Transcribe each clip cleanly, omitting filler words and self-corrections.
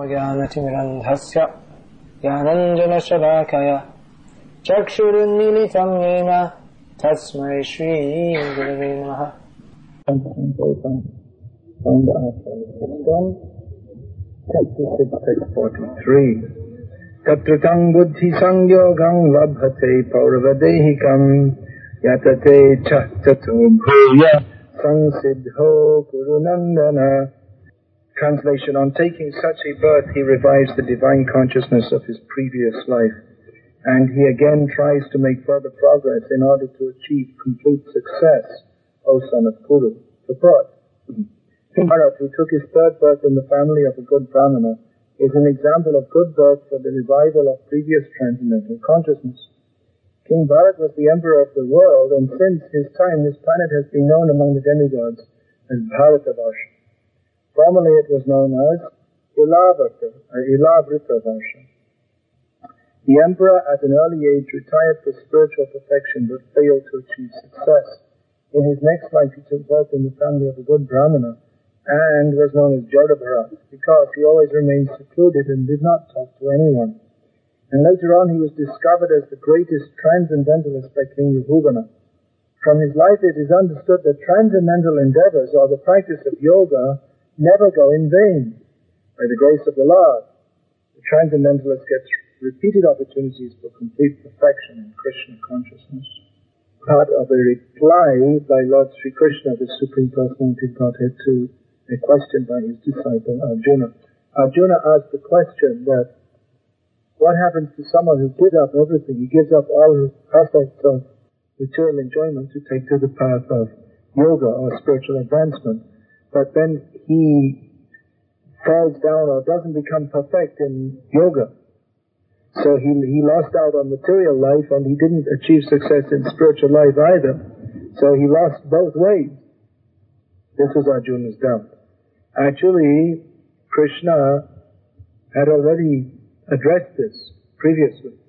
ज्ञानतिमिरन्धस्य ज्ञानञ्जनशलाकया चक्षुरुन्मीलितं येन तस्मै श्रीगुरवे नमः. Chapter 643. Tatratam buddhi sangyogam labhate pauravadehikam yatate chattato bhuya sansiddho kurunandana. Translation: on taking such a birth, he revives the divine consciousness of his previous life, and he again tries to make further progress in order to achieve complete success, O son of Kuru. Purport: Bharat, who took his third birth in the family of a good Brahmana, is an example of good birth for the revival of previous transcendental consciousness. King Bharat was the emperor of the world, and since his time this planet has been known among the demigods as Bharatavarsha. Formerly it was known as Ilavritavarsha. The emperor at an early age retired for spiritual perfection but failed to achieve success. In his next life he took birth in the family of a good Brahmana and was known as Jodhabharat because he always remained secluded and did not talk to anyone. And later on he was discovered as the greatest transcendentalist by King Yahuvana. From his life it is understood that transcendental endeavors or the practice of yoga never go in vain. By the grace of the Lord, the transcendentalist gets repeated opportunities for complete perfection in Krishna consciousness. Part of a reply by Lord Sri Krishna, the Supreme Personality of Godhead, to a question by his disciple Arjuna. Arjuna asked the question that what happens to someone who gives up everything? He gives up all his aspects of material enjoyment to take to the path of yoga or spiritual advancement. But then he falls down or doesn't become perfect in yoga. So he lost out on material life and he didn't achieve success in spiritual life either. So he lost both ways. This was Arjuna's doubt. Actually, Krishna had already addressed this previously,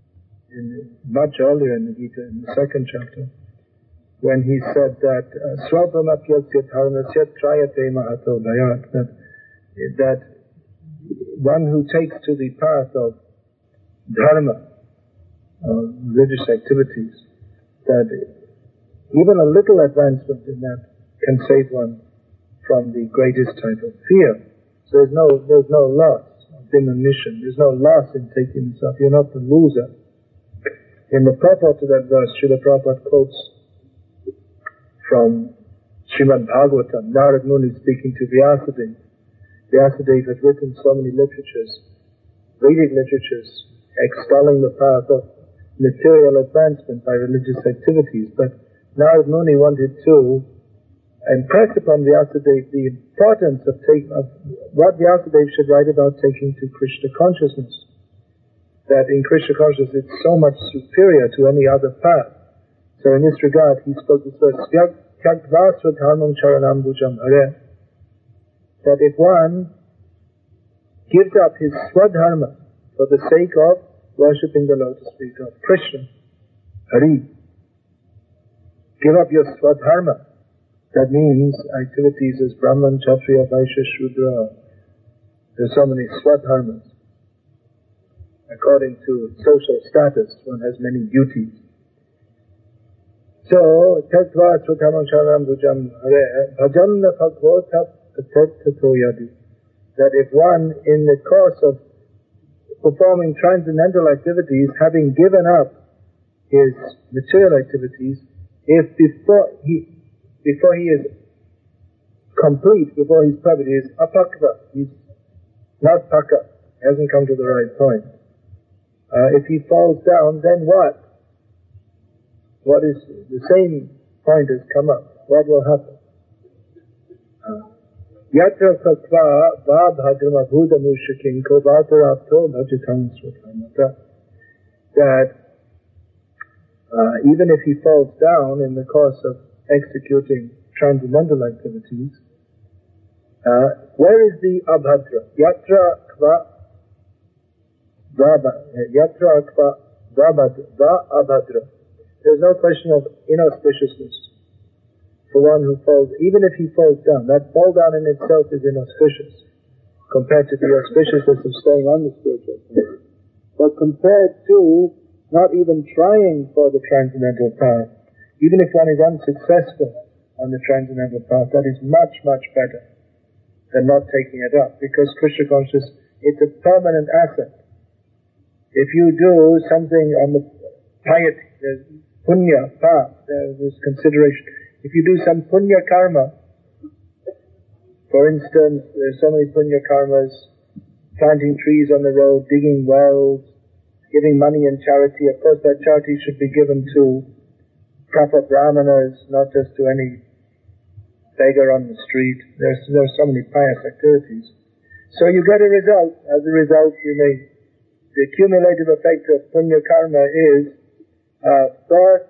much earlier in the Gita, in the second chapter, when he said that Swabhamapyasya dharmasya trayate mahato dayat, that one who takes to the path of dharma, religious activities, that even a little advancement in that can save one from the greatest type of fear. So there's no loss of diminution, there's no loss in taking this up, you're not the loser. In the purport to that verse, Srila Prabhupada quotes from Srimad Bhagavatam, Narad Muni speaking to Vyasadeva. Vyasadeva had written so many literatures, Vedic literatures, extolling the path of material advancement by religious activities. But Narad Muni wanted to impress upon Vyasadeva the importance of what Vyasadeva should write about taking to Krishna consciousness. That in Krishna consciousness it's so much superior to any other path. So in this regard, he spoke this verse, that if one gives up his swadharma for the sake of worshipping the lotus feet of Krishna, Hari, give up your swadharma. That means activities as Brahman, Kshatriya, Vaishya, Shudra. There are so many swadharmas. According to social status, one has many duties. So, Tattva Swadharmam Sharanam Bhujam Hare Bhajanna Bhagavata Tattato Yadi. That if one, in the course of performing transcendental activities, having given up his material activities, if before he is complete, before he's perfect, he is apakva, he's not paka, hasn't come to the right point. If he falls down, then what? What is the same point has come up? What will happen? Yatra sattva va bhadrama bhudamushakinko vatarapto bhajatam swatamata. That even if he falls down in the course of executing transcendental activities, where is the abhadra? Yatra kva va abhadra. There's no question of inauspiciousness for one who falls, even if he falls down. That fall down in itself is inauspicious. compared to the auspiciousness of staying on the spiritual path. But compared to not even trying for the transcendental path, even if one is unsuccessful on the transcendental path, that is much, much better than not taking it up, because Krishna consciousness, it's a permanent asset. If you do something on the piety, there's punya, path, there's consideration. If you do some punya karma, for instance, there's so many punya karmas, planting trees on the road, digging wells, giving money in charity. Of course, that charity should be given to proper brahmanas, not just to any beggar on the street. There's so many pious activities. So you get a result. As a result, the cumulative effect of punya karma is birth,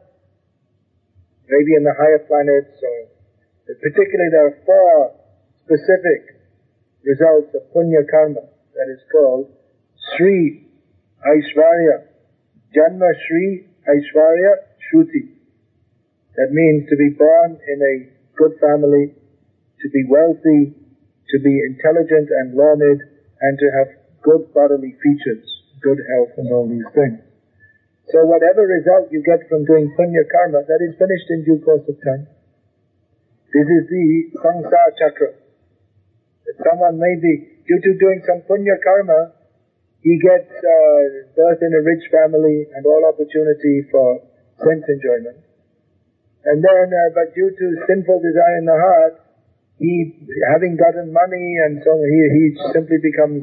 maybe in the higher planets, or particularly there are 4 specific results of punya karma, that is called Sri Aishvarya, Janma Sri Aishvarya Shruti. That means to be born in a good family, to be wealthy, to be intelligent and learned, and to have good bodily features, good health and all these things. So whatever result you get from doing punya karma, that is finished in due course of time. This is the samsara chakra. That someone may be, due to doing some punya karma, he gets birth in a rich family and all opportunity for sense enjoyment. And then, but due to sinful desire in the heart, he, having gotten money and so on, he simply becomes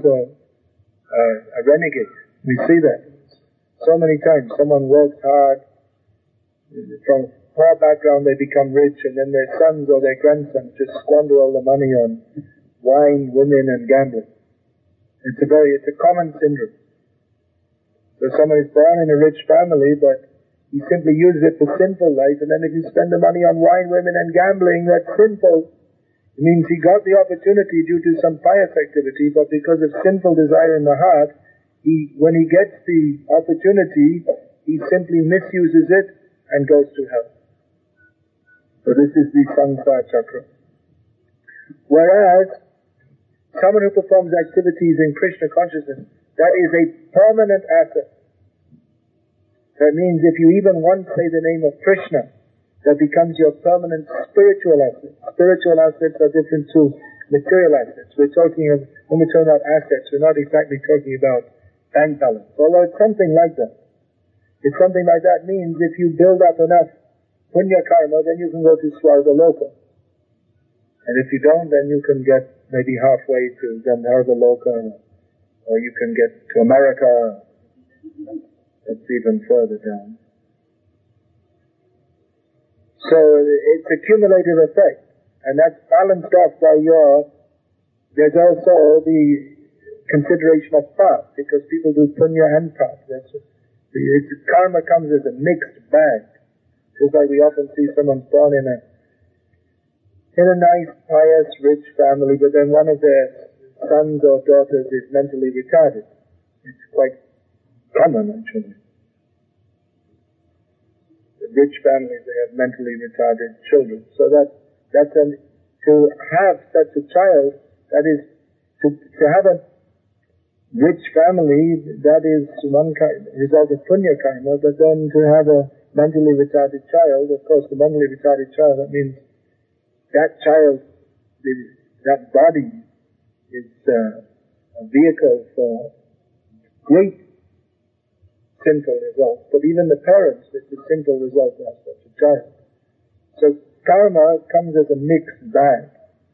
a renegade. We see that so many times. Someone works hard, from poor background they become rich, and then their sons or their grandsons just squander all the money on wine, women, and gambling. It's a common syndrome. So someone is born in a rich family, but he simply uses it for sinful life, and then if you spend the money on wine, women, and gambling, that's sinful. It means he got the opportunity due to some pious activity, but because of sinful desire in the heart, when he gets the opportunity, he simply misuses it and goes to hell. So this is the samsara chakra. Whereas someone who performs activities in Krishna consciousness, that is a permanent asset. That means if you even once say the name of Krishna, that becomes your permanent spiritual asset. Spiritual assets are different to material assets. When we're talking about assets, we're not exactly talking about bank balance, although it's something like that. It's something like that means if you build up enough punya karma, then you can go to Swarga Loka. And if you don't, then you can get maybe halfway to Gandharva Loka, or you can get to America. That's even further down. So it's a cumulative effect, and that's balanced off by there's also the consideration of path, because people do punya and path. Karma comes as a mixed bag. Just like we often see someone born in a nice, pious, rich family, but then one of their sons or daughters is mentally retarded. It's quite common, actually. The rich families, they have mentally retarded children. So to have such a child, that is, to have a rich family, that is one result of punya karma, but then to have a mentally retarded child, of course the mentally retarded child, that means that child, that body is a vehicle for great sinful results. But even the parents, it's a sinful result of such a child. So karma comes as a mixed bag.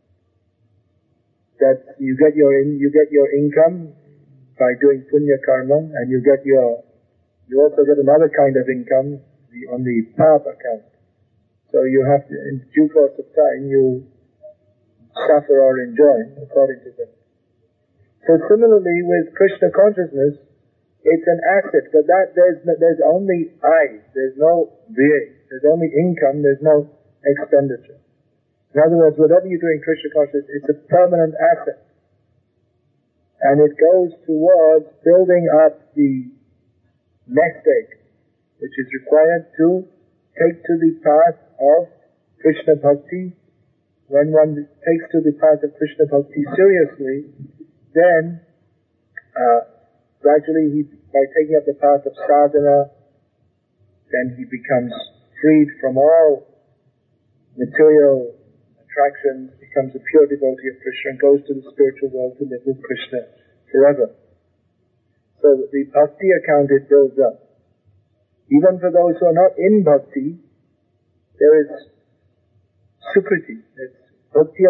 That you get your income by doing punya karma, and you also get another kind of income on the path account. So you have to, in due course of time, you suffer or enjoy according to that. So similarly with Krishna consciousness, it's an asset, but there's only there's no VA, there's only income, there's no expenditure. In other words, whatever you do in Krishna consciousness, it's a permanent asset. And it goes towards building up the nest egg, which is required to take to the path of Krishna Bhakti. When one takes to the path of Krishna Bhakti seriously, then gradually by taking up the path of sadhana, then he becomes freed from all material attractions, becomes a pure devotee of Krishna, and goes to the spiritual world to live with Krishna forever. So that the bhakti account it builds up. Even for those who are not in bhakti, there is sukriti. It's bhakti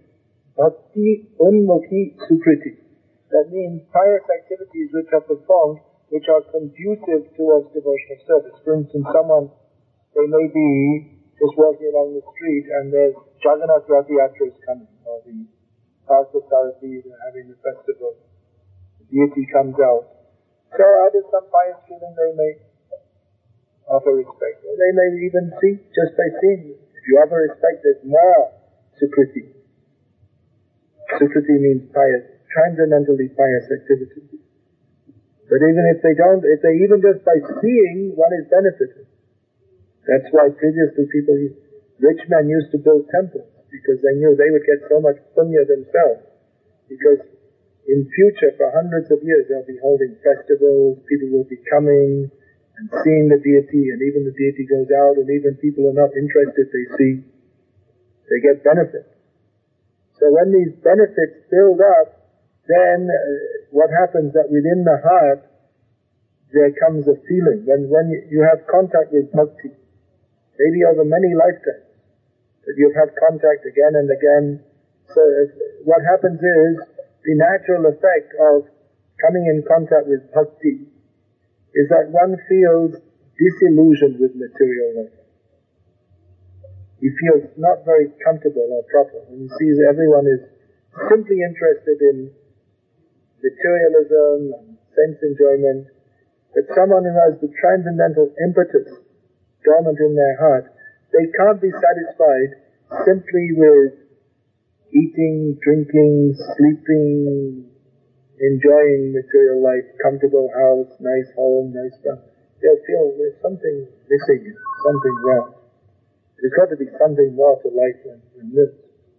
unmukhi sukriti. That means pious activities which are performed, which are conducive towards devotional service. For instance, they may be just walking along the street and there's Jagannath Rath Yatra is coming, or the Parthasarathy, they're having the festival. The deity comes out. So out of some pious feeling they may offer respect. They may even see, just by seeing you. If you offer respect, there's more sukriti. Sukriti means pious, transcendentally pious activity. But even if they even just by seeing, one is benefited. That's why previously rich men used to build temples, because they knew they would get so much punya themselves. Because in future, for hundreds of years, they'll be holding festivals, people will be coming and seeing the deity, and even the deity goes out, and even people who are not interested, they get benefit. So when these benefits build up, then what happens that within the heart, there comes a feeling. When you have contact with bhakti, maybe over many lifetimes, that you've had contact again and again. So what happens is, the natural effect of coming in contact with bhakti is that one feels disillusioned with material life. He feels not very comfortable or proper. And he sees everyone is simply interested in materialism and sense enjoyment. But someone who has the transcendental impetus dormant in their heart, they can't be satisfied simply with eating, drinking, sleeping, enjoying material life, comfortable house, nice home, nice stuff. They'll feel there's something missing, something wrong. There's got to be something more to life than this.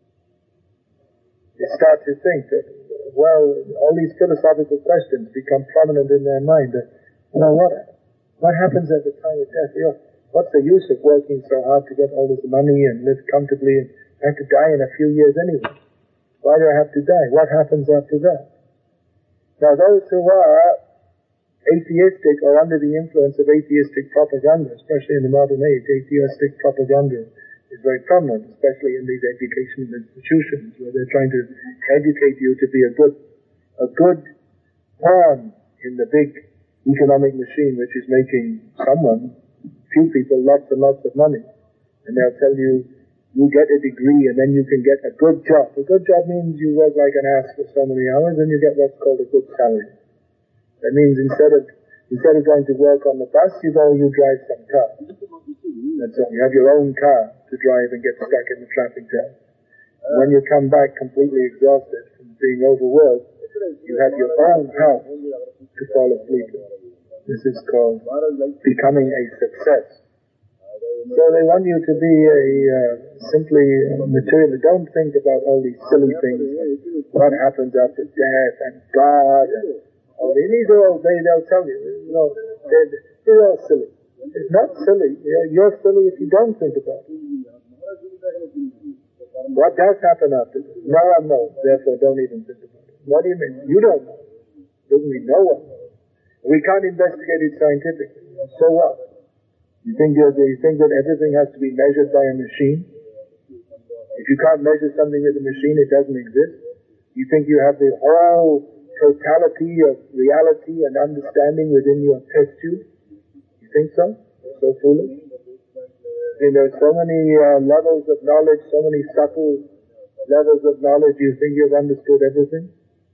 They start to think that, all these philosophical questions become prominent in their mind. That, what happens at the time of death? What's the use of working so hard to get all this money and live comfortably and I have to die in a few years anyway? Why do I have to die? What happens after that? Now those who are atheistic or under the influence of atheistic propaganda, especially in the modern age, atheistic propaganda is very prominent, especially in these educational institutions where they're trying to educate you to be a good pawn in the big economic machine which is making few people lots and lots of money. And they'll tell you, you get a degree and then you can get a good job. A good job means you work like an ass for so many hours and you get what's called a good salary. That means instead of going to work on the bus, you drive some car. That's all. You have your own car to drive and get stuck in the traffic jam. When you come back completely exhausted from being overworked, you have your own house to fall asleep in. This is called becoming a success. So they want you to be simply material. Don't think about all these silly things, like what happens after death and God. These are all, they'll tell you, they're all silly. It's not silly. You're silly if you don't think about it. What does happen after this? No one knows, therefore don't even think about it. What do you mean? You don't know. Doesn't mean no one knows. We can't investigate it scientifically. So what? You think that everything has to be measured by a machine? If you can't measure something with a machine, it doesn't exist. You think you have the whole totality of reality and understanding within your test tube? You think so? You're so foolish. There are so many levels of knowledge, so many subtle levels of knowledge. You think you've understood everything?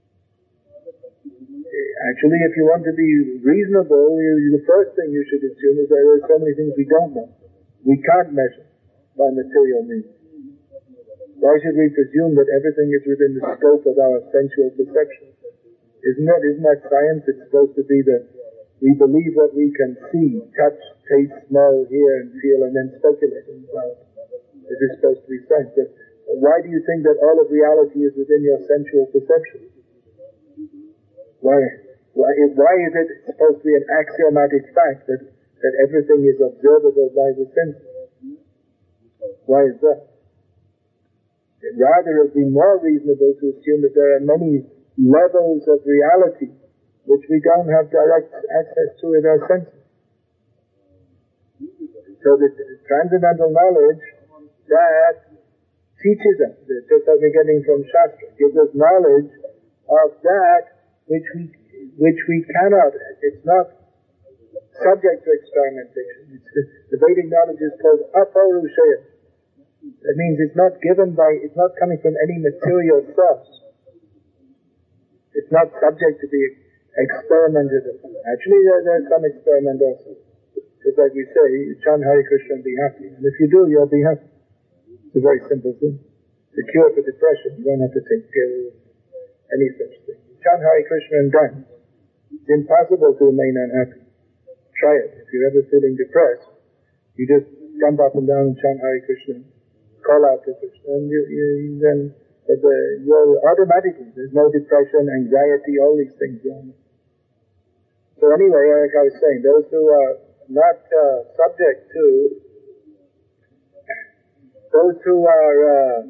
Actually, if you want to be reasonable, the first thing you should assume is that there are so many things we don't know. We can't measure by material means. Why should we presume that everything is within the scope of our sensual perception? Isn't that science? It's supposed to be that we believe what we can see, touch, taste, smell, hear, and feel, and then speculate about it. This is supposed to be science. But why do you think that all of reality is within your sensual perception? Why is it supposed to be an axiomatic fact that everything is observable by the senses? Why is that? Rather, it would be more reasonable to assume that there are many levels of reality which we don't have direct access to with our senses. So the transcendental knowledge that teaches us, just as we're getting from Shastra, gives us knowledge of that which we cannot, it's not subject to experimentation. The Vedic knowledge is called aparushaya. That means it's not coming from any material source. It's not subject to be experimented upon. Actually, there's some experiment also. Just like we say, chant Hare Krishna and be happy. And if you do, you'll be happy. It's a very simple thing. The cure for depression, you don't have to take pills, any such thing. Chant Hare Krishna and dance. It's impossible to remain unhappy. Try it. If you're ever feeling depressed, you just jump up and down and chant Hare Krishna. Call out to Krishna, and you're automatically, there's no depression, anxiety, all these things going on. So anyway, like I was saying, those who are not subject to, those who are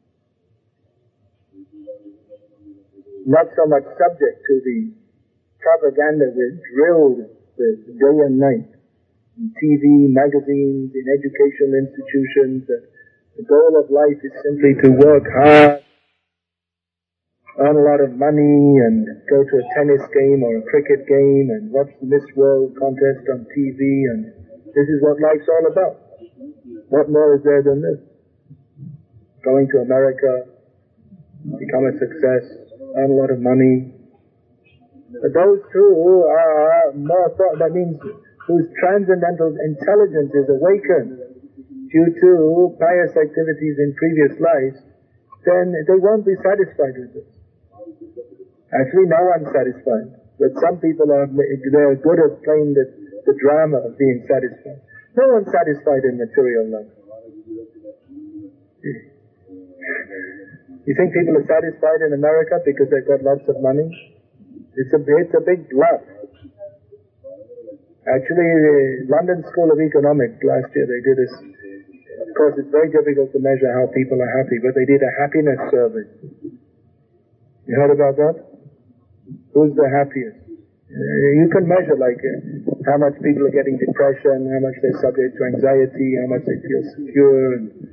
not so much subject to the propaganda we're drilled with day and night, in TV, magazines, in educational institutions, that the goal of life is simply to work hard, earn a lot of money, and go to a tennis game or a cricket game and watch the Miss World contest on TV, and this is what life's all about. What more is there than this? Going to America, become a success, earn a lot of money. But those who are more that means whose transcendental intelligence is awakened due to pious activities in previous lives, then they won't be satisfied with this. Actually, no one's satisfied. But some people they're good at playing the drama of being satisfied. No one's satisfied in material life. You think people are satisfied in America because they've got lots of money? It's a big bluff. Actually, the London School of Economics last year, they did this. Of course, it's very difficult to measure how people are happy, but they did a happiness survey. You heard about that? Who's the happiest? You can measure how much people are getting depression, how much they're subject to anxiety, how much they feel secure.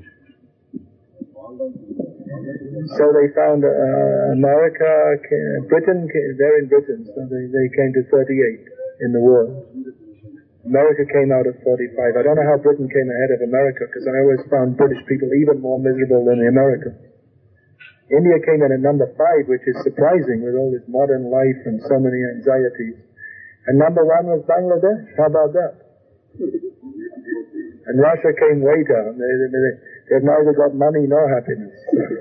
So they found Britain, they're in Britain, so they came to 38 in the world. America came out at 45. I don't know how Britain came ahead of America, because I always found British people even more miserable than the Americans. India came in at number 5, which is surprising with all this modern life and so many anxieties. And number 1 was Bangladesh. How about that? And Russia came way down. They've neither got money nor happiness.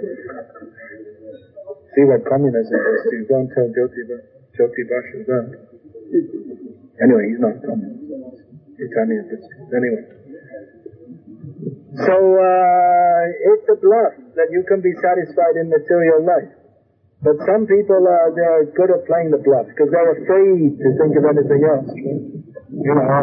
See what communism is to you. Don't tell Jyoti Basha that. Anyway, he's not communist. Italian. Anyway. So, it's a bluff that you can be satisfied in material life. But some people, they're good at playing the bluff because they're afraid to think of anything else. You know,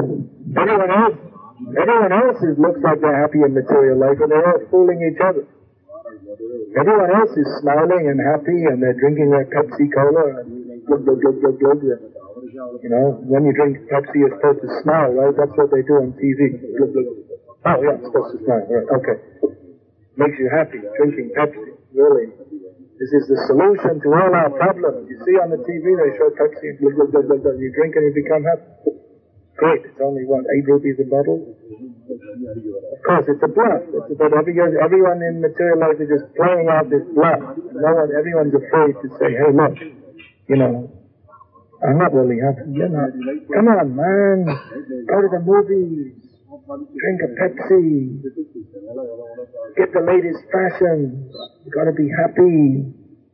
everyone else looks like they're happy in material life, and they're all fooling each other. Everyone else is smiling and happy, and they're drinking their Pepsi Cola and glug, glug, glug, glug, glug. You know, when you drink Pepsi, you're supposed to smile, right? That's what they do on TV. Glug, glug. Oh, yeah, it's supposed to smile, right? Okay. Makes you happy, drinking Pepsi, really. This is the solution to all our problems. You see on the TV, they show Pepsi, glug, glug, glug, glug, glug. You drink and you become happy. Great, it's only, 8 rupees a bottle? Of course, it's a bluff. Everyone in material life is just playing out this bluff. Everyone's afraid to say, hey, look, you know, I'm not really happy. You're not. Come on, man. Go to the movies. Drink a Pepsi. Get the latest fashions. You gotta be happy.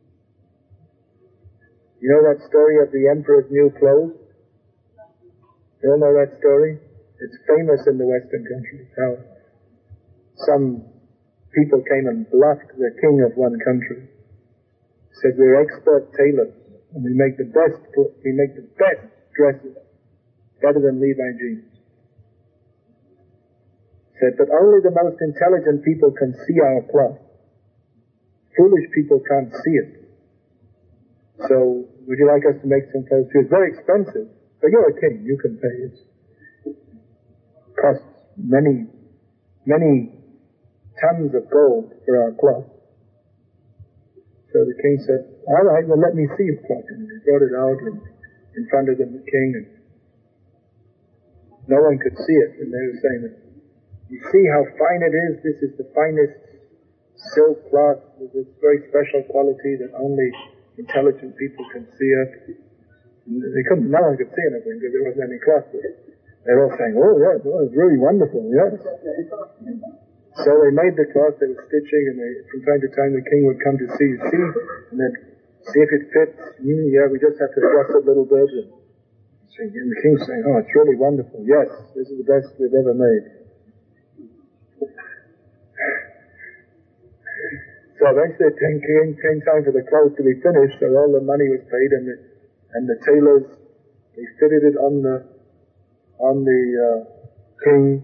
You know that story of the emperor's new clothes? You all know that story? It's famous in the Western countries, how some people came and bluffed the king of one country. Said, we're expert tailors. And we make the best dresses, better than Levi jeans. Said, but only the most intelligent people can see our cloth. Foolish people can't see it. So, would you like us to make some clothes? It's very expensive, but you're a king, you can pay it. Costs many tons of gold for our cloth. So the king said, all right, well let me see your cloth. And he brought it out in front of the king, and no one could see it. And they were saying, you see how fine it is? This is the finest silk cloth with this very special quality that only intelligent people can see it. And no one could see anything because there wasn't any cloth there. They were all saying, oh yes, oh, it's really wonderful, yes. So they made the cloth, they were stitching, and from time to time the king would come to see, and then see if it fits. Yeah, we just have to adjust it a little bit. And the king's saying, oh, it's really wonderful. Yes, this is the best we've ever made. So eventually it came time for the clothes to be finished, so all the money was paid, and the tailors, they fitted it on the king.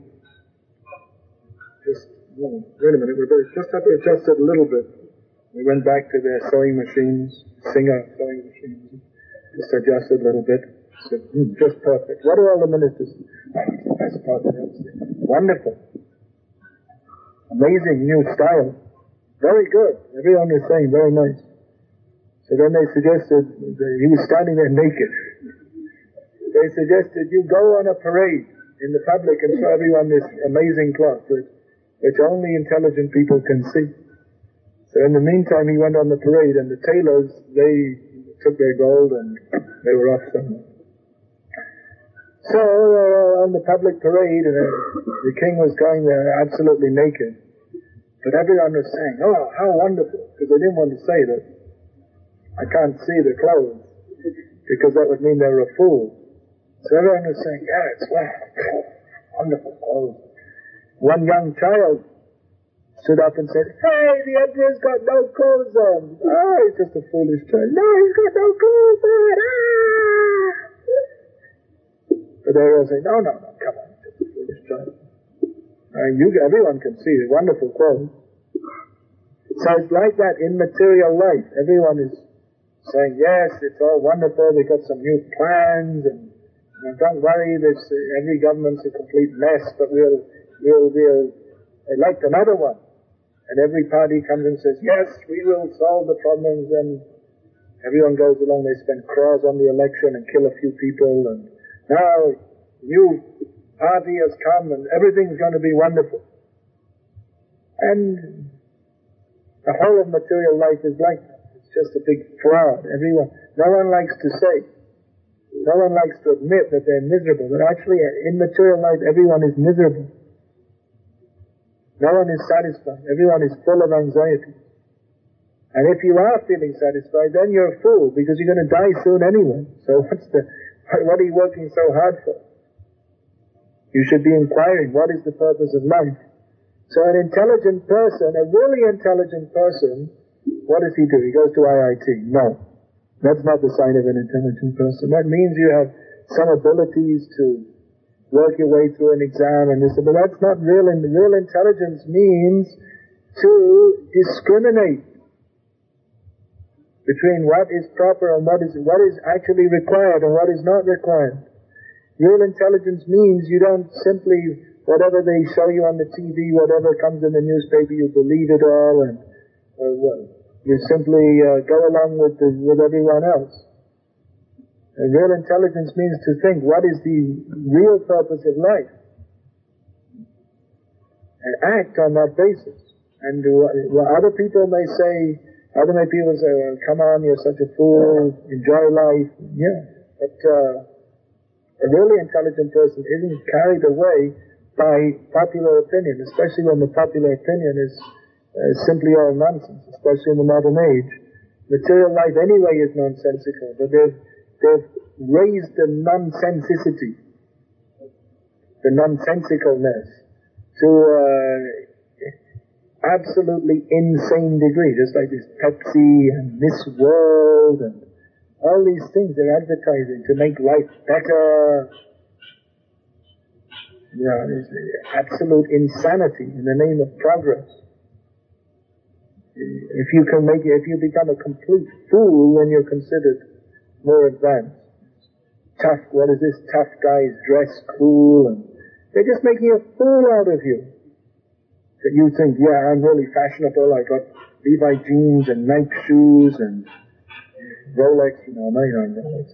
Wait a minute, we just have to adjust it a little bit. We went back to their sewing machines, Singer sewing machines, just adjusted a little bit. Said, just perfect. What do all the ministers say? Oh, it's the best part of it. Wonderful. Amazing new style. Very good. Everyone was saying, very nice. So then they suggested, he was standing there naked. They suggested, you go on a parade in the public and show everyone this amazing cloth, which only intelligent people can see. So in the meantime, he went on the parade, and the tailors, they took their gold and they were off somewhere. So on the public parade, and the king was going there absolutely naked. But everyone was saying, oh, how wonderful, because they didn't want to say that I can't see the clothes, because that would mean they were a fool. So everyone was saying, yes, wow, wonderful clothes. One young child stood up and said, hey, the emperor's got no clothes on. Oh, he's just a foolish child. No, he's got no clothes on. Ah! But they all say, no, come on, he's just a foolish child. Everyone can see the wonderful clothes. So it's like that in material life. Everyone is saying, yes, it's all wonderful, we've got some new plans, and don't worry, every government's a complete mess, but we'll elect another one. And every party comes and says, yes, we will solve the problems, and everyone goes along, they spend crores on the election and kill a few people, and now new party has come and everything's going to be wonderful. And the whole of material life is like that. It's just a big fraud. No one likes to say, no one likes to admit that they're miserable, but actually in material life everyone is miserable. No one is satisfied. Everyone is full of anxiety. And if you are feeling satisfied, then you're a fool, because you're going to die soon anyway. So what are you working so hard for? You should be inquiring, what is the purpose of life? So an intelligent person, a really intelligent person, what does he do? He goes to IIT. No. That's not the sign of an intelligent person. That means you have some abilities to work your way through an exam and this, but that's not real. And real intelligence means to discriminate between what is proper and what is actually required and what is not required. Real intelligence means you don't simply, whatever they show you on the TV, whatever comes in the newspaper, you believe it all, and you simply go along with everyone else. And real intelligence means to think, what is the real purpose of life? And act on that basis. And what other people may say, other people say, well, come on, you're such a fool, enjoy life. Yeah, but a really intelligent person isn't carried away by popular opinion, especially when the popular opinion is simply all nonsense, especially in the modern age. Material life anyway is nonsensical, but they've raised the nonsensicity, the nonsensicalness, to absolutely insane degree, just like this Pepsi and Miss World and All these things they're advertising to make life better. It's absolute insanity in the name of progress. If you become a complete fool, then you're considered more advanced. Tough, what is this? Tough guys dress cool, and they're just making a fool out of you. That you think, yeah, I'm really fashionable, I got Levi jeans and Nike shoes and Rolex, no, Rolex.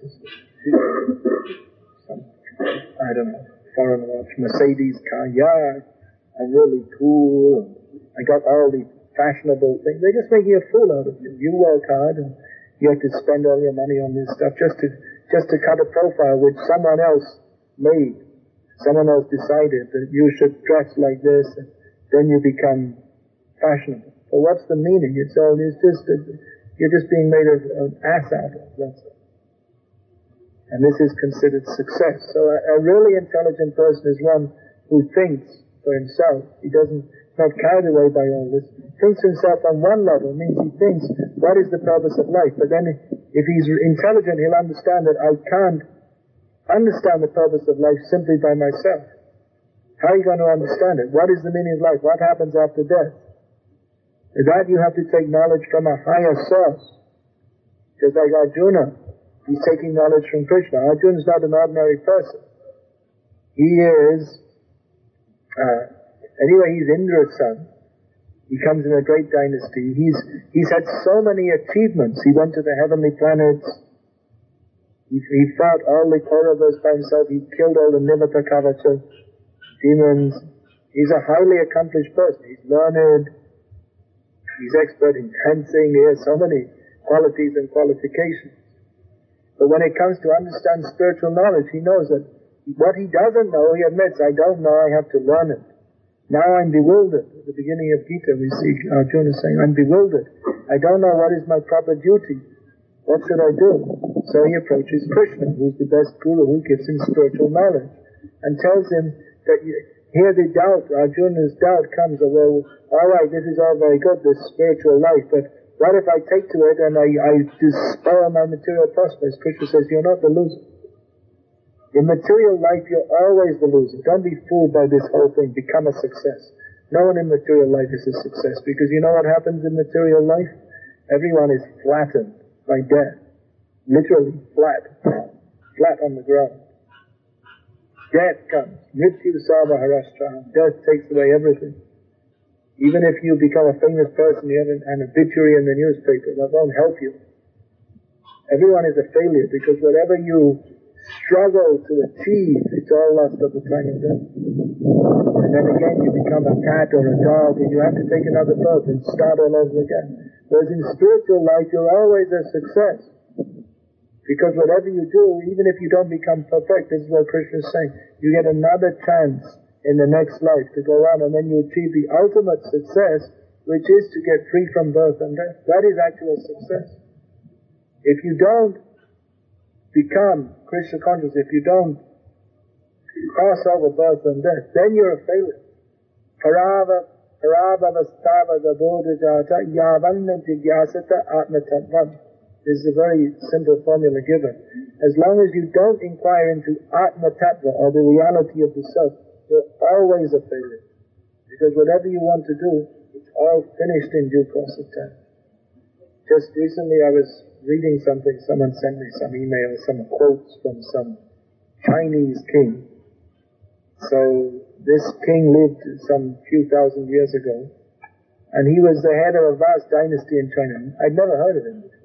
I don't know, foreign watch, Mercedes car, yeah, I'm really cool, and I got all these fashionable things. They're just making a fool out of you. You work hard, and you have to spend all your money on this stuff just to cut a profile which someone else made. Someone else decided that you should dress like this, and then you become fashionable. So what's the meaning? You're just being made an ass out of, that's it. And this is considered success. So a really intelligent person is one who thinks for himself. He doesn't, not carried away by all this. Thinks himself on one level, means he thinks, what is the purpose of life? But then if he's intelligent, he'll understand that I can't understand the purpose of life simply by myself. How are you going to understand it? What is the meaning of life? What happens after death? That you have to take knowledge from a higher source. Just like Arjuna, he's taking knowledge from Krishna. Arjuna's not an ordinary person. He is, anyway, he's Indra's son. He comes in a great dynasty. He's had so many achievements. He went to the heavenly planets. He fought all the Kauravas by himself. He killed all the Nivata Kavacha demons. He's a highly accomplished person. He's learned. He's expert in dancing. He has so many qualities and qualifications. But when it comes to understand spiritual knowledge, he knows that what he doesn't know, he admits, I don't know, I have to learn it. Now I'm bewildered. At the beginning of Gita, we see Arjuna saying, I'm bewildered. I don't know what is my proper duty. What should I do? So he approaches Krishna, who's the best guru, who gives him spiritual knowledge, and tells him that here the doubt, Arjuna's doubt comes, well, all right, this is all very good, this spiritual life, but what if I take to it and I despoil my material prospects? Krishna says, you're not the loser. In material life, you're always the loser. Don't be fooled by this whole thing. Become a success. No one in material life is a success, because you know what happens in material life? Everyone is flattened by death. Literally flat on the ground. Death comes. Mrityu sarva harashtra. Death takes away everything. Even if you become a famous person, you have an obituary in the newspaper, that won't help you. Everyone is a failure, because whatever you struggle to achieve, it's all lost at the time of death. And then again you become a cat or a dog, and you have to take another birth and start all over again. Whereas in spiritual life, you're always a success. Because whatever you do, even if you don't become perfect, this is what Krishna is saying, you get another chance in the next life to go on, and then you achieve the ultimate success, which is to get free from birth and death. That is actual success. If you don't become Krishna conscious, if you don't cross over birth and death, then you're a failure. Paravavastava gabodhajata yavanna jigyasata atmatattvam. This is a very simple formula given. As long as you don't inquire into Atma Tattva, or the reality of the self, you're always a failure. Because whatever you want to do, it's all finished in due course of time. Just recently I was reading something, someone sent me some email, some quotes from some Chinese king. So this king lived some few thousand years ago, and he was the head of a vast dynasty in China. I'd never heard of him before.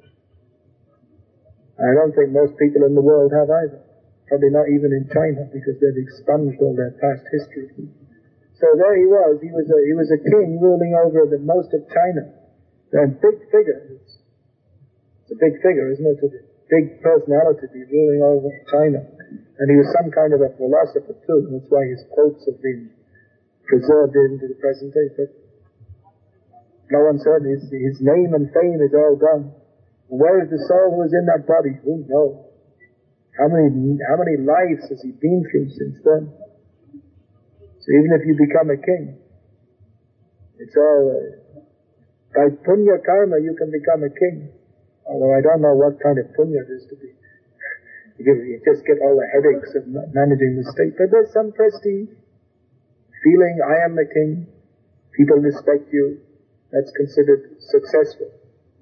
I don't think most people in the world have either. Probably not even in China, because they've expunged all their past history. So there he was. He was a king ruling over the most of China. A big figure. It's a big figure, isn't it? It's a big personality to be ruling over China. And he was some kind of a philosopher too. That's why his quotes have been preserved into the present day. But no one's heard his name and fame is all gone. Where is the soul who is in that body? Who knows? How many lives has he been through since then? So even if you become a king, it's all by punya karma you can become a king. Although I don't know what kind of punya it is to be. You just get all the headaches of managing the state. But there's some prestige. Feeling I am the king, people respect you, that's considered successful.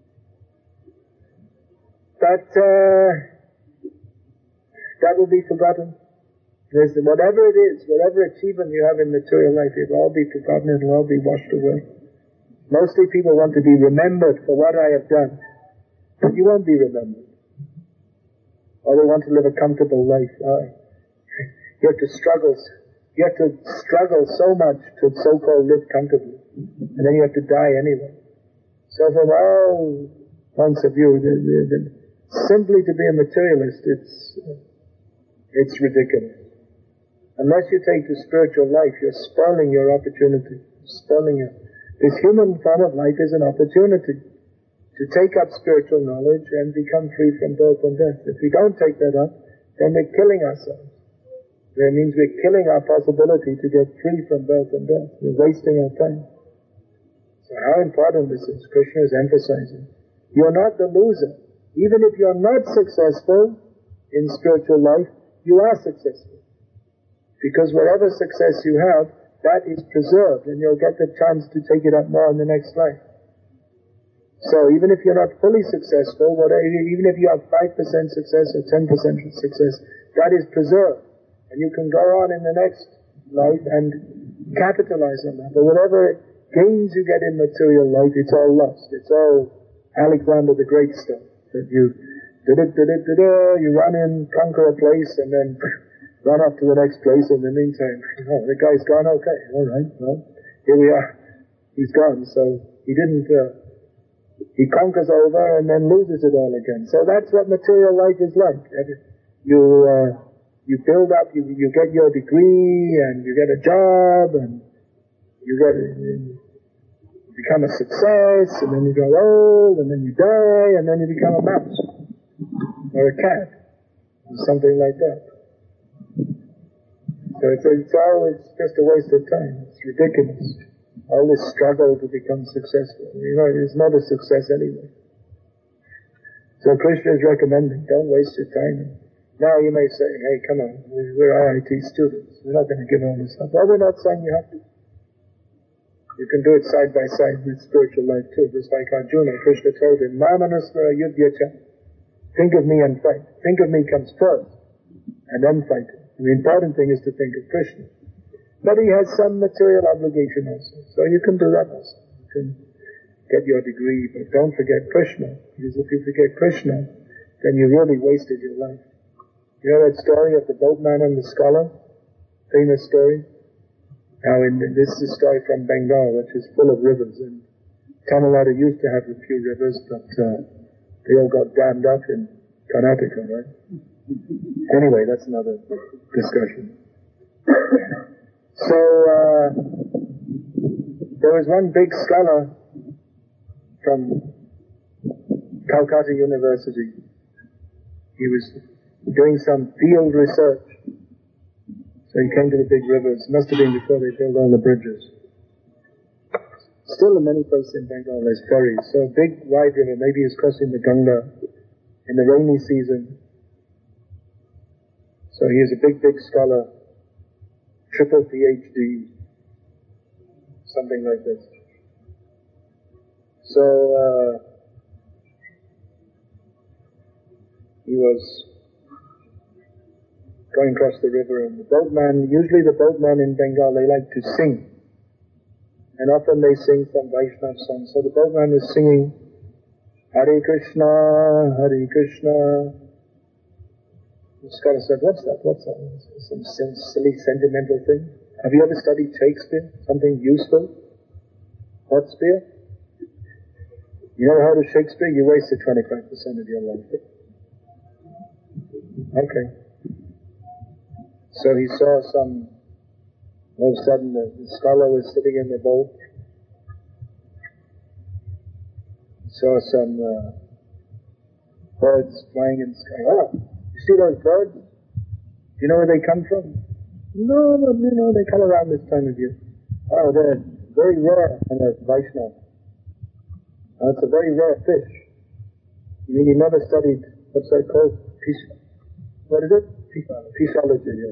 But that will be forgotten. Whatever it is, whatever achievement you have in material life, it will all be forgotten, it will all be washed away. Mostly people want to be remembered for what I have done. But you won't be remembered. Or they want to live a comfortable life. You have to struggle. You have to struggle so much to so-called live comfortably. And then you have to die anyway. So from all points of view, simply to be a materialist, it's ridiculous. Unless you take to spiritual life, you're spoiling your opportunity. Spoiling it. This human form of life is an opportunity to take up spiritual knowledge and become free from birth and death. If we don't take that up, then we're killing ourselves. That means we're killing our possibility to get free from birth and death. We're wasting our time. So how important this is, Krishna is emphasizing. You're not the loser. Even if you're not successful in spiritual life, you are successful. Because whatever success you have, that is preserved, and you'll get the chance to take it up more in the next life. So even if you're not fully successful, even if you have 5% success or 10% success, that is preserved. And you can go on in the next life and capitalize on that. But whatever gains you get in material life, it's all lost. It's all Alexander the Great stuff. That you you run in, conquer a place, and then run up to the next place in the meantime. Oh, the guy's gone, okay, alright, well, here we are. He's gone, so he didn't, he conquers over and then loses it all again. So that's what material life is like. You build up, you get your degree, and you get a job, and you become a success, and then you grow old, and then you die, and then you become a mouse, or a cat, or something like that. So it's always just a waste of time. It's ridiculous. All this struggle to become successful. It's not a success anyway. So Krishna is recommending, don't waste your time. Now you may say, hey, come on, we're IIT students. We're not going to give all this up. Well, we're not saying you have to. You can do it side by side with spiritual life too. Just like Arjuna, Krishna told him, Mamanusmara yudhyacha. Think of me and fight. Think of me comes first, and then fight. The important thing is to think of Krishna. But he has some material obligation also. So you can do that also. You can get your degree, but don't forget Krishna. Because if you forget Krishna, then you really wasted your life. You know that story of the boatman and the scholar? Famous story? Now, this is a story from Bengal, which is full of rivers. And Tamil Nadu used to have a few rivers, but they all got dammed up in Karnataka, right? Anyway, that's another discussion. So, there was one big scholar from Calcutta University. He was doing some field research. So he came to the big rivers. Must have been before they built all the bridges. Still in many places in Bengal there's ferries. So a big wide river, maybe he's crossing the Ganga in the rainy season. So he is a big scholar, triple PhD, something like this. So he was going across the river, and usually the boatmen in Bengal, they like to sing. And often they sing some Vaishnava songs. So the boatman was singing, Hare Krishna, Hare Krishna. The scholar said, what's that? Some silly sentimental thing? Have you ever studied Shakespeare? Something useful? Shakespeare? You never heard of Shakespeare? You wasted 25% of your life. Okay. So he saw all of a sudden the scholar was sitting in the boat. He saw some birds flying in the sky. Oh, you see those birds? Do you know where they come from? No, they come around this time of year. Oh, they're very rare in a Vaishnava. It's a very rare fish. You mean you never studied, what's that called? What is it? Physiology. Yeah.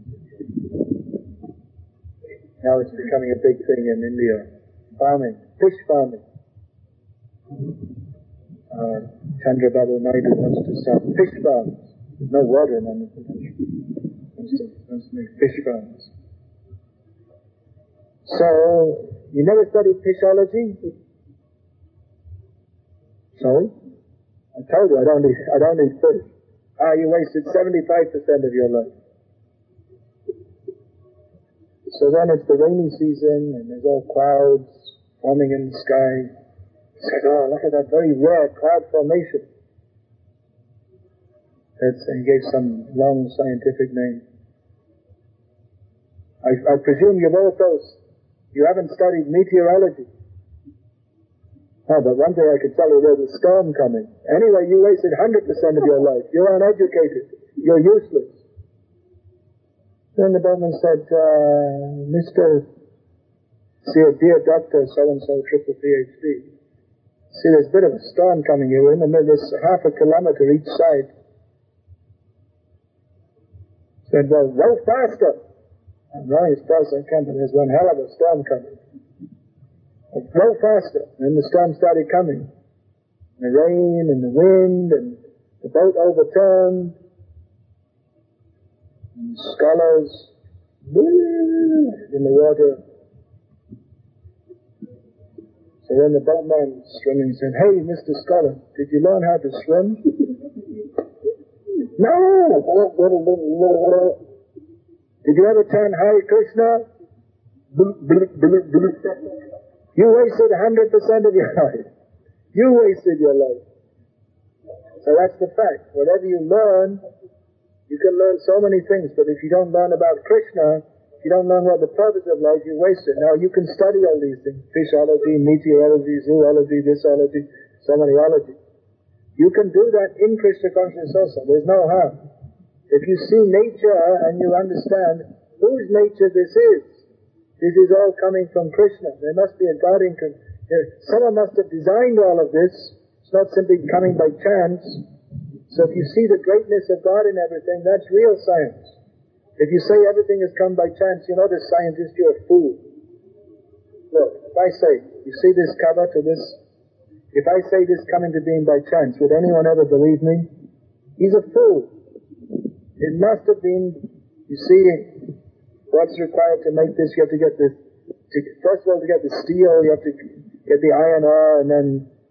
Now it's becoming a big thing in India. Farming, fish farming. Chandrababu Naidu wants to start fish farms. There's no water in Andhra Pradesh. Wants to make fish farms. So, you never studied physiology? Sorry? I told you I don't eat fish. You wasted 75% of your life. So then it's the rainy season and there's all clouds forming in the sky. He said, oh, look at that very rare cloud formation. He gave some long scientific name. I presume you haven't studied meteorology. Oh, but one thing I could tell you, there's a storm coming. Anyway, you wasted 100% of your life. You're uneducated. You're useless. Then the boatman said, dear doctor, so-and-so, triple PhD, see, there's a bit of a storm coming here. We're in the middle, there's half a kilometer each side. Said, well, row faster. I'm rowing as fast as I can, but there's one hell of a storm coming. Row faster. And the storm started coming. The rain and the wind and the boat overturned. And the scholars in the water. So then the boatman swimming said, hey, Mr. Scholar, did you learn how to swim? No! Did you ever chant Hare Krishna? You wasted 100% of your life. You wasted your life. So that's the fact. Whatever you learn, you can learn so many things, but if you don't learn about Krishna, if you don't learn what the purpose of life, you waste it. Now you can study all these things. Physiology, meteorology, zoology, thisology, so many ology. You can do that in Krishna consciousness also. There's no harm. If you see nature and you understand whose nature this is all coming from Krishna. There must be a God in someone must have designed all of this. It's not simply coming by chance. So if you see the greatness of God in everything, that's real science. If you say everything has come by chance, you're not a scientist, you're a fool. Look, if I say, you see this cover to this? If I say this coming to being by chance, would anyone ever believe me? He's a fool. It must have been, you see, what's required to make this? You have to get this, first of all, to get the steel, you have to get the iron ore, and then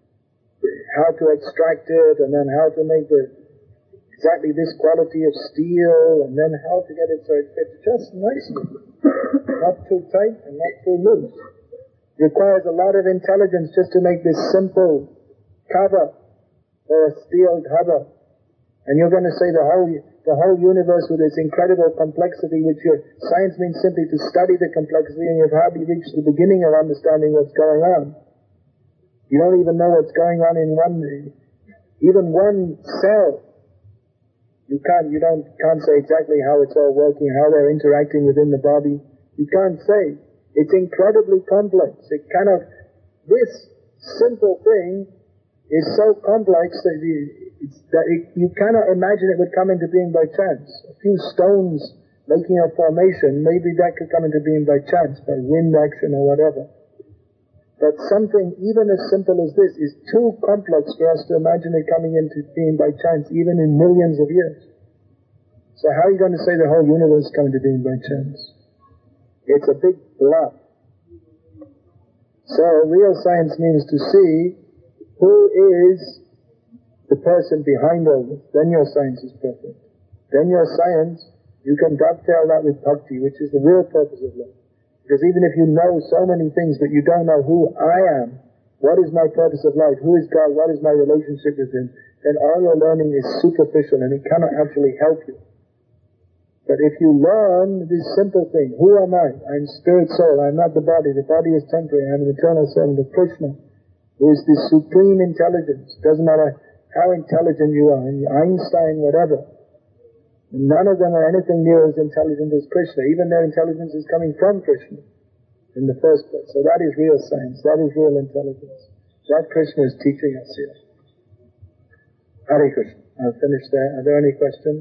how to extract it, and then how to make exactly this quality of steel, and then how to get it so it fits just nicely. Not too tight and not too loose. It requires a lot of intelligence just to make this simple cover or a steel cover. And you're going to say the whole universe with its incredible complexity, which science means simply to study the complexity, and you've hardly reached the beginning of understanding what's going on. You don't even know what's going on in even one cell. You can't say exactly how it's all working, how they're interacting within the body. You can't say. It's incredibly complex. This simple thing is so complex that you cannot imagine it would come into being by chance. A few stones making a formation, maybe that could come into being by chance, by wind action or whatever. But something even as simple as this is too complex for us to imagine it coming into being by chance, even in millions of years. So how are you going to say the whole universe is coming to being by chance? It's a big bluff. So real science means to see who is the person behind all this. Then your science is perfect. Then your science, you can dovetail that with bhakti, which is the real purpose of life. Because even if you know so many things, but you don't know who I am, what is my purpose of life, who is God, what is my relationship with Him, then all your learning is superficial and it cannot actually help you. But if you learn this simple thing, who am I? I'm spirit soul, I'm not the body is temporary, I'm an eternal servant of Krishna, who is this supreme intelligence. Doesn't matter how intelligent you are, Einstein, whatever. None of them are anything near as intelligent as Krishna. Even their intelligence is coming from Krishna in the first place. So that is real science. That is real intelligence. That Krishna is teaching us here. Hare Krishna. I'll finish there. Are there any questions?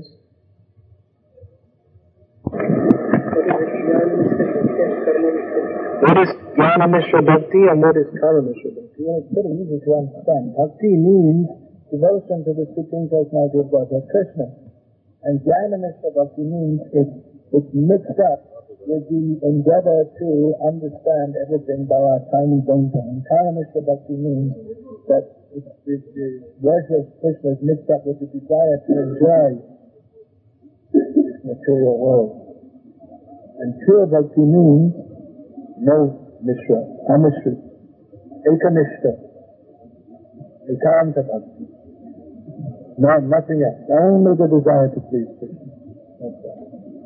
What is Jnana Mishra Bhakti and what is Karma Mishra Bhakti? Well, it's very easy to understand. Bhakti means devotion to the Supreme Personality of Godhead, Krishna. And Jnana Mishra Bhakti means it's mixed up with the endeavor to understand everything by our tiny thinking. And Karma Mishra Bhakti means that the worship of Krishna is mixed up with the desire to enjoy this material world. And pure Bhakti means no Mishra, Amishra, Ekanishta, Ekanta Bhakti. No, nothing else. Only the desire to please Krishna. That's all.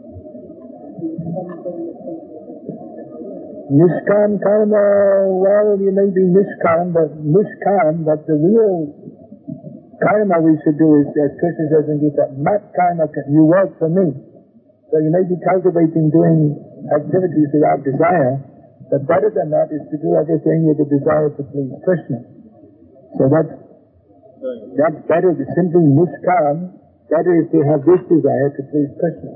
Nishkam karma, well, you may be nishkam, but the real karma we should do is, as Krishna says in Gita, mat karma, you work for me. So you may be cultivating, doing activities without desire, but better than that is to do everything with a desire to please Krishna. So that's better. Simply nishkam, better is to have this desire to please Krishna.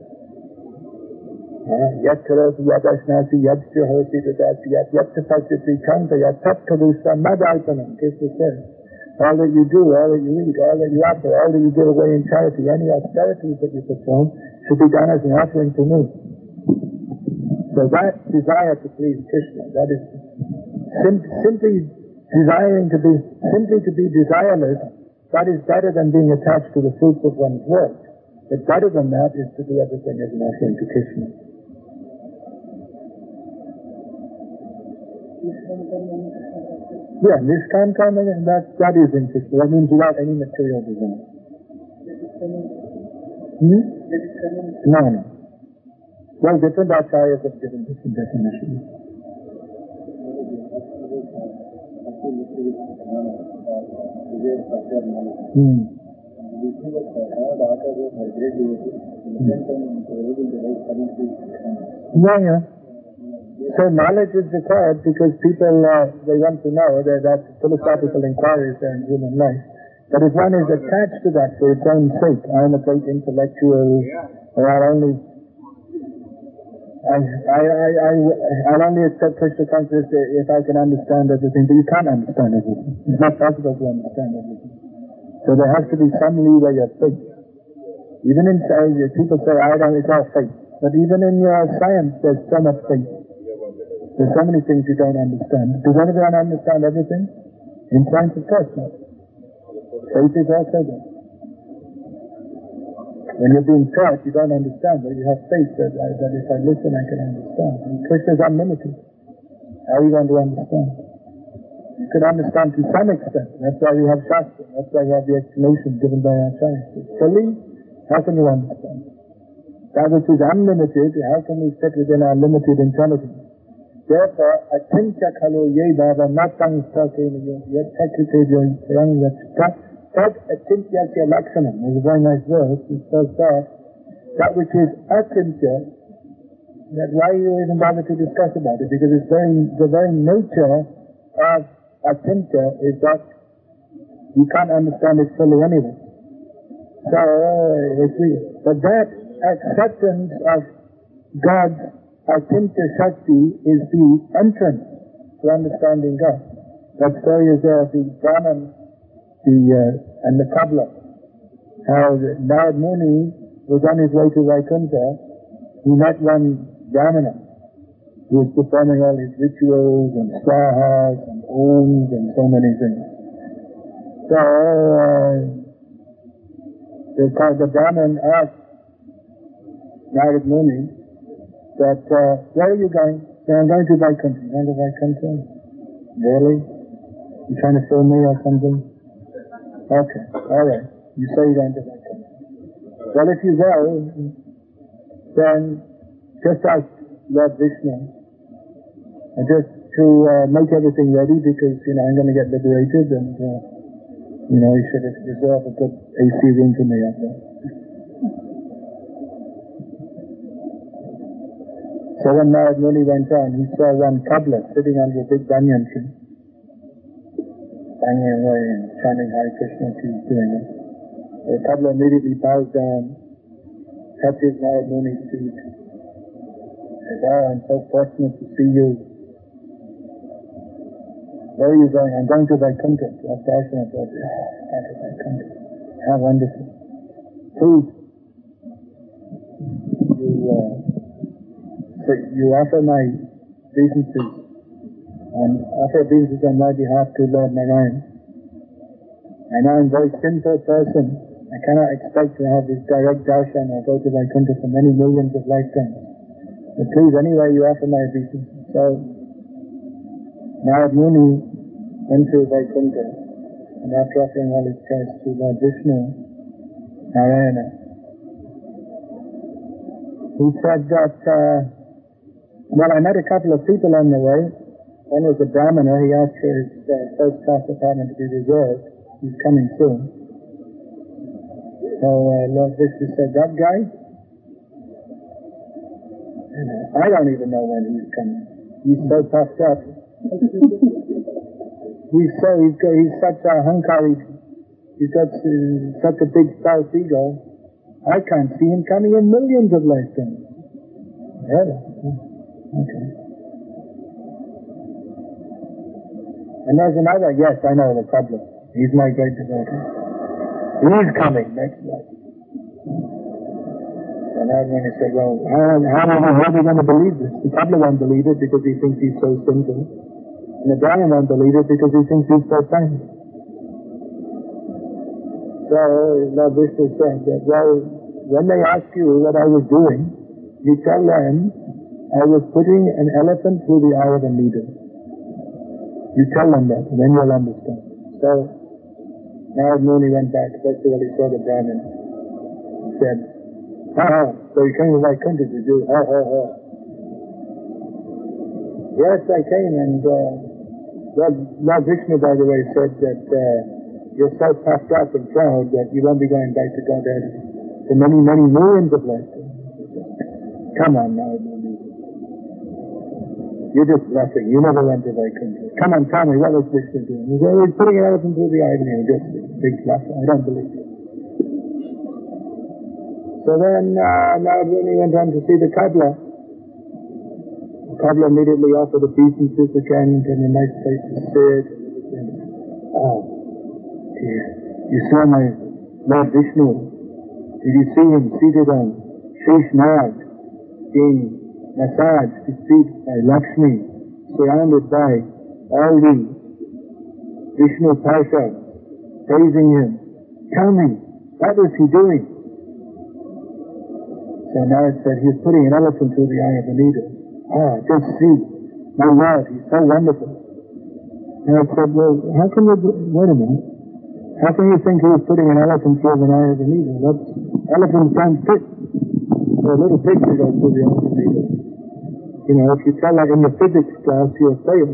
Yat karoti yat ashnasi yat juhoti dadasi yat tapachati kanta yat tat karusa madalpanam. Krishna says, all that you do, all that you eat, all that you offer, all that you give away in charity, any austerities that you perform should be done as an offering to me. So that desire to please Krishna, that is simply desiring to be desireless, that is better than being attached to the fruits of one's work. But better than that is to do everything as an offering to Krishna. Yeah, nishkam karma, that is in Krishna. That means without any material desire. No. Well, different acharyas have given different definitions. Yeah. So knowledge is required because people, they want to know, that philosophical inquiries there in human life. But if one is attached to that for its own sake, I am a great intellectual, or I'll only accept Krishna consciousness if I can understand everything, but you can't understand everything. It's not possible to understand everything. So there has to be some leeway of faith. Even in people say, it's all faith. But even in your science, there's so much faith. There's so many things you don't understand. Does everyone understand everything? In science, of course not. Faith is also there. When you're being taught, you don't understand, but you have faith that if I listen, I can understand. And Krishna is unlimited. How are you going to understand? You can understand to some extent. That's why we have Shastra. That's why we have the explanation given by our Acharyas. Fully, how can you understand? That which is unlimited, how can we fit within our limited intelligence? Therefore, atintya khalo ye bhava natang sakena yat takrite yang yat tad atintyasya lakshanam. There's a very nice verse. It says that which is atintya, that why you even bother to discuss about it? Because it's the very nature of atintya is that you can't understand it fully anyway. So, but that acceptance of God's Atintya Shakti is the entrance to understanding God. That story is there of the Brahman and the cobbler. How Narad Muni was on his way to Vaikuntha. He met one Brahmana who was performing all his rituals and swahas and oms and so many things. So the Brahman asked Narad Muni that, where are you going? So I'm going to Vaikuntha. You going to Vaikuntha? Really? You trying to fool me or something? Okay, alright. You say you're going to Vaikuntha. Well, if you go, then just ask Lord Vishnu, just to make everything ready because, I'm going to get liberated and, he should have reserved a good AC room for me up there. So when Narad Muni went on, he saw one cobbler sitting under a big banyan tree, banging away and chanting Hare Krishna as he was doing it. The cobbler immediately bows down, touches Narad Muni's feet, says, I'm so fortunate to see you. Where are you going? I'm going to Vaikuntha, to have darshan of God. Going to Vaikuntha. How wonderful. Please, you offer my obeisances, and offer obeisances on my behalf to Lord Narayan. I know I'm a very sinful person. I cannot expect to have this direct darshan or go to Vaikuntha for many millions of lifetimes. But please, anyway, you offer my obeisances. So, Narad Muni went to Vaikuntha, and after offering all his prayers to Lord Vishnu, Narayana, he said that, I met a couple of people on the way. One was a Brahmana. He asked for his first-class apartment to be reserved. He's coming soon. So Lord Vishnu said, that guy? I don't even know when he's coming. He's so puffed up. He's such a hankari. He's got such a big false ego. I can't see him coming in millions of lifetimes. Yeah. Okay. And there's another, yes, I know the cobbler. He's my great devotee. He's coming next life. And Narayana said, well, how are we going to believe this? The cobbler won't believe it because he thinks he's so simple. And the Brahmin won't believe it because he thinks he's so tiny. So Lord Vishnu said that, well, when they ask you what I was doing, you tell them I was putting an elephant through the eye of a needle. You tell them that, and then you'll understand. So Narad Muni went back. First of all, he saw the Brahmin. He said, so you came to Vaikuntha, did you? Yes, I came, and Lord Vishnu, by the way, said that you're so puffed up and proud that you won't be going back to Godhead for many, many millions of lifetimes. Come on, Narad Muni. You're just bluffing. You never went to Vaikuntha. Come on, tell me, what was Vishnu doing? He said, he's putting an elephant through the eye of an needle. Just a big bluff. I don't believe it. So then Narad Muni went on to see the cobbler. The cobbler immediately offered obeisances again, and a nice place to sit. Oh, dear. You saw my Lord Vishnu. Did you see him seated on Sheesh Nag, being massaged his feet by Lakshmi, surrounded by all the Vishnu Parshad, praising him? Tell me, what was he doing? So Narad said, he's putting an elephant through the eye of a needle. Just see, my Lord, he's so wonderful. Narad said, well, how can you, wait a minute, how can you think he was putting an elephant through the eye of a needle? Elephants don't fit. They're little pigs that go through the eye of a needle. You know, if you tell that in the physics class, you'll fail.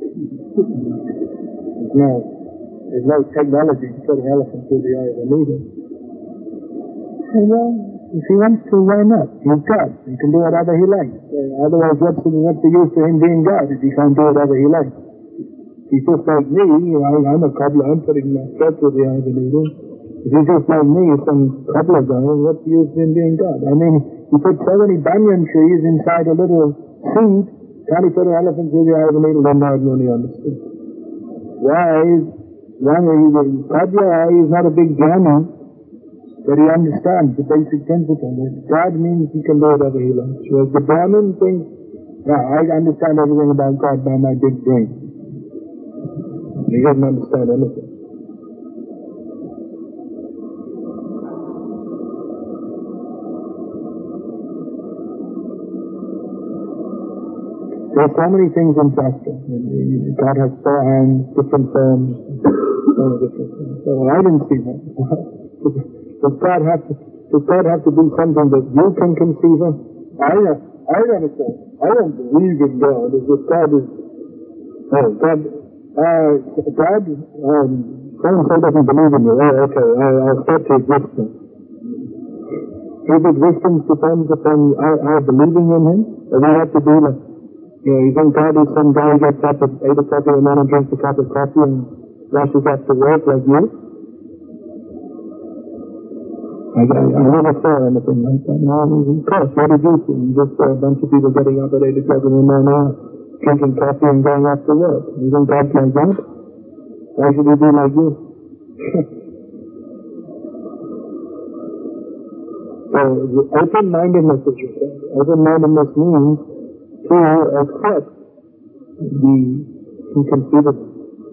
There's no technology to put an elephant through the eye of a needle. Well, if he wants to, why not? He's God. He can do whatever he likes. Otherwise, what's the use for him being God if he can't do whatever he likes? He's just like me. I'm a cobbler. I'm putting my thread through the eye of the needle. If he's just like me, some cobbler guy, what's the use of him being God? I mean, he put so many banyan trees inside a little seed. Can't he put an elephant through the eye of the needle? Then Narad Muni understood. Why? He's a cobbler. He's not a big Brahmin. But he understands the basic principle that God means he can do whatever he likes. Whereas the Brahmin thinks, I understand everything about God by my big brain. He doesn't understand anything. There are so many things in Shastra. God has 4 hands, different forms, all different things. So I didn't see that. Does God have to be something that you can conceive of? I never say. I don't believe in God as if God is. God. So-and-so doesn't believe in you. Okay. I'll start to existence. His existence depends upon our believing in Him, or we have to be like, you think God is some guy who gets up at 8 o'clock in the morning, drinks a cup of coffee, and rushes up to work like you? I never saw anything like that. No, of course, what did you see? You just saw a bunch of people getting up at 8 o'clock in the morning, drinking coffee and going off to work. You think God's like that? Why should he be like you? So, open-mindedness is required. Open-mindedness means to accept the inconceivable.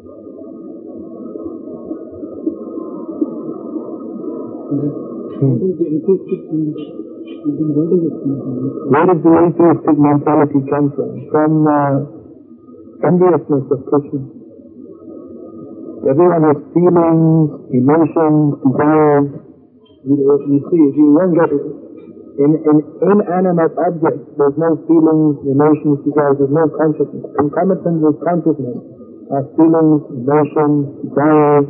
Where does the atheistic mentality come from? From enviousness of Krishna. Everyone has feelings, emotions, desires. You see, if you won't get it, in inanimate objects, there's no feelings, emotions, desires, there's no consciousness. Concomitant with consciousness are feelings, emotions, desires.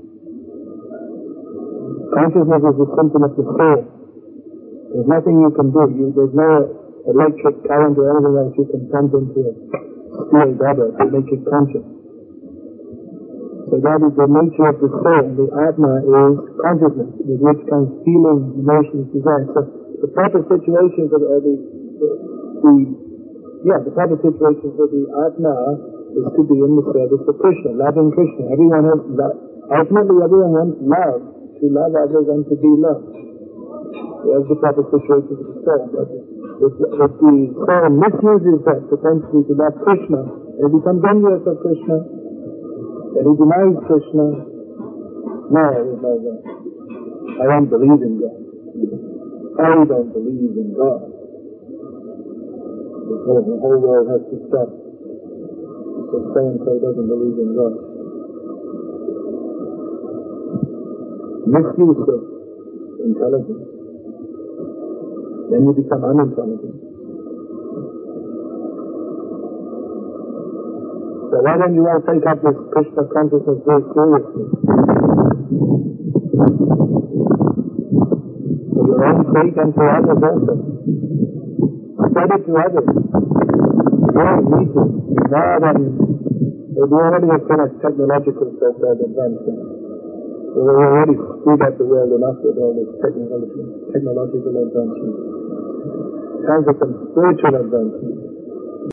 Consciousness is a symptom of the soul. There's nothing you can do. There's no electric current or anything else you can pump into a steel rubber to make it conscious. So that is the nature of the soul. The Atma is consciousness, with which comes feeling, emotions, desires. So the proper situation for the proper situation for the Atma is to be in the service of Krishna, loving Krishna. Everyone has love. Ultimately, everyone wants love. To love others and to be loved. That's the proper situation for the soul. But if the soul misuses that potentially to love Krishna, it becomes envious of Krishna, and he denies Krishna. No, I don't believe in God. I don't believe in God. The whole world has to stop because so-and-so doesn't believe in God. Misuse of intelligence, then you become unintelligent. So why don't you all take up this Krishna consciousness very seriously? For your own sake and for others also. Spread it to others. You don't need to. We already have so much technological so-called advancement. We already screwed up the world enough with all this technological advancement. Time for some spiritual advancement.